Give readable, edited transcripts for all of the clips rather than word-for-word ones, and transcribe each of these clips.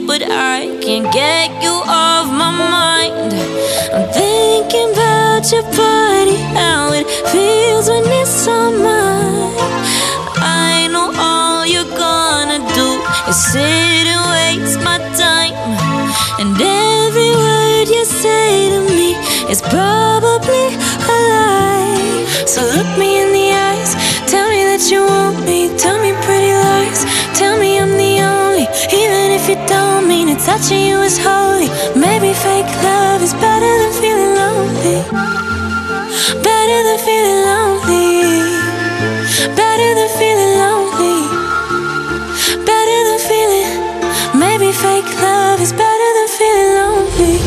but I can't get you off my mind. I'm thinking about your body, how it feels when it's on mine. I know all you're gonna do is sit and waste my time, and every word you say to me is probably a lie. So look me in the eyes, tell me that you want me, tell me pretty lies, tell me I'm the only, even if you don't mean it. Touching you is holy. Maybe fake love is better than feeling lonely, better than feeling lonely, better than feeling lonely, better than feeling. Maybe fake love is better than feeling lonely.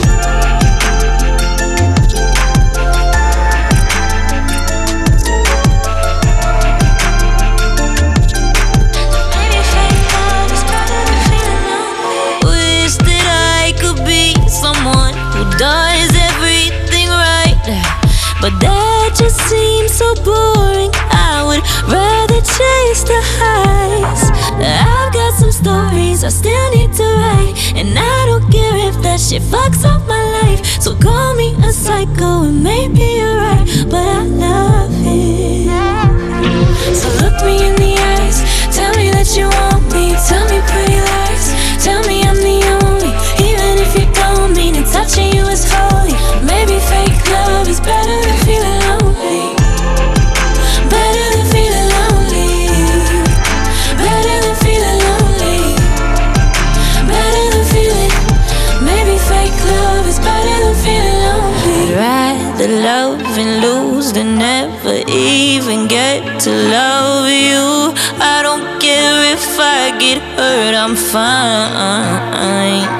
Does everything right, but that just seems so boring. I would rather chase the highs. I've got some stories I still need to write, and I don't care if that shit fucks up my life. So call me a psycho and maybe you're right, but I love it. So look me in the eyes, tell me that you want me, tell me pretty lies, tell me I'm the only, even if you don't mean it. Touching you is holy. Maybe fake love is better than feeling lonely, better than feeling lonely, better than feeling lonely, better than feeling. Maybe fake love is better than feeling lonely. I'd rather love and lose than never even get to love you. I don't care if I get hurt, I'm fine.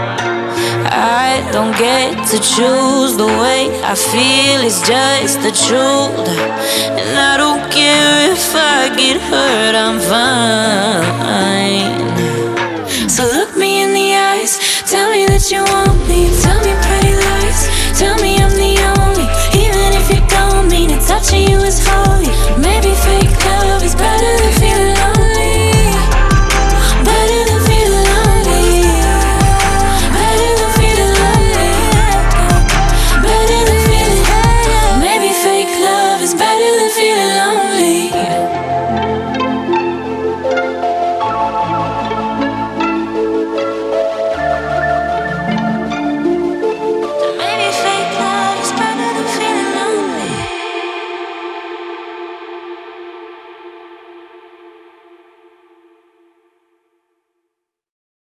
I don't get to choose the way I feel, it's just the truth. And I don't care if I get hurt, I'm fine. So look me in the eyes, tell me that you want me, tell me pretty lies, tell me I'm